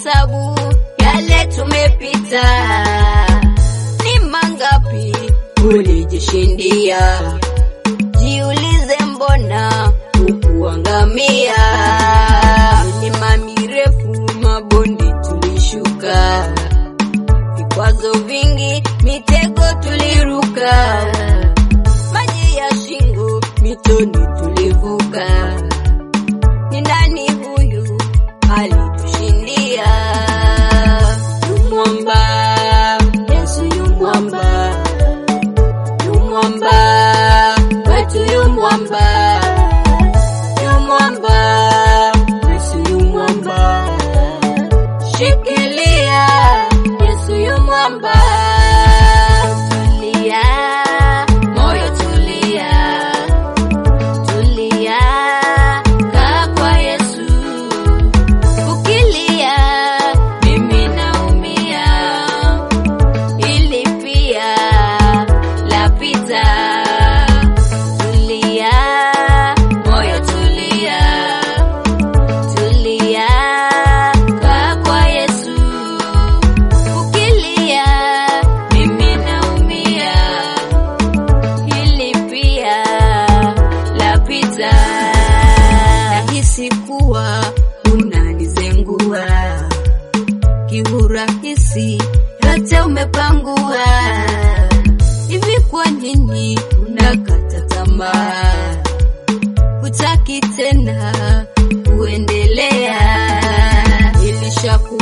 hesabu yale tumepita, ni mangapi ulijishindia? Jiulize mbona ukuangamia? Milima mirefu mabonde tulishuka, vikwazo vingi mitego tuliruka, maji ya shingo mitoni tulivuka. Ni nani huyu alitushindia? Yumwamba, Yesu yumwamba, yumwamba wetu yumwamba, yumwamba Yesu yumwamba, shikilia Yesu yumwamba. Tulia moyo tulia, tulia kaa kwa Yesu. Ukilia mimi naumia, ili pia lapita. Tulia moyo tulia, tulia kaa kwa Yesu. Ukilia mimi naumia, ili pia lapita. Nahisi kuwa unanizengua, kiurahisi yote umepangua. Hivi kwa nini unakata tamaa? Hutaki tena kuendelea? Nilishaku